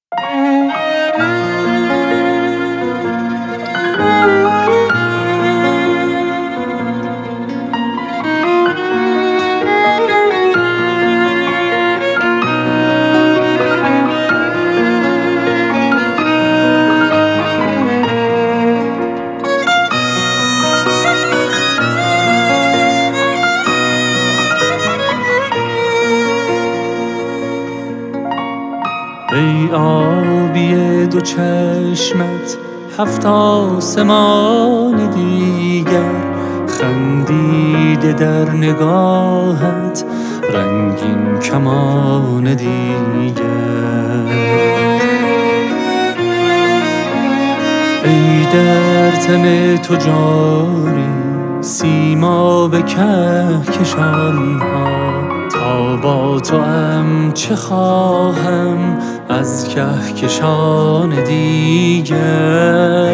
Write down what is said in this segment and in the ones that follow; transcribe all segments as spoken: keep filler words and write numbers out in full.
ای آبی دو چشمت هفت آسمان دیگر، خندیده در نگاهت رنگین کمان دیگر. ای در تن تو جاری سیما به کهکشان‌ها، تا با تو ام چه خواهم از کهکشان دیگر.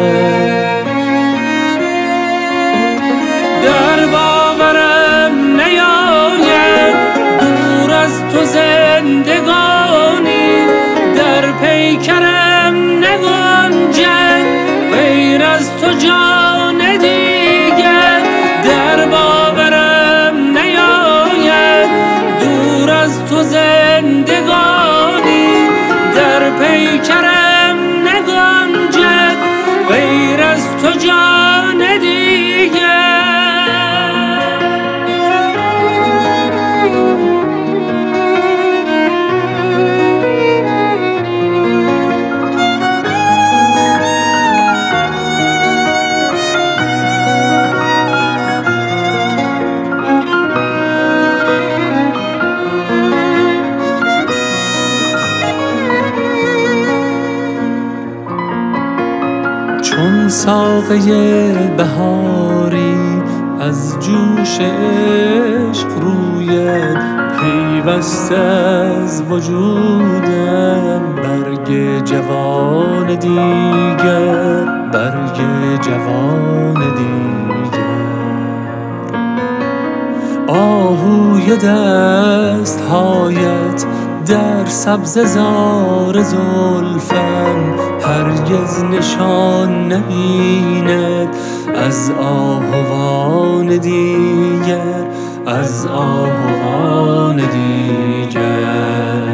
در باورم نیاید دور از تو زندگانی، در پیکرم نگنجد غیر از تو جان دیگر. در باورم نیاید دور از تو زندگانی، در پیکرم نگنجد غیر از تو جان دیگر. چون ساقه بهاری از جوش عشق رویت پیوسته از وجودم، برگ جوان دیگر، برگ جوان دیگر. آهوی دستهایت در سبززار زلفم هرگز نشان نبیند از آهوان دیگر، از آهوان دیگر.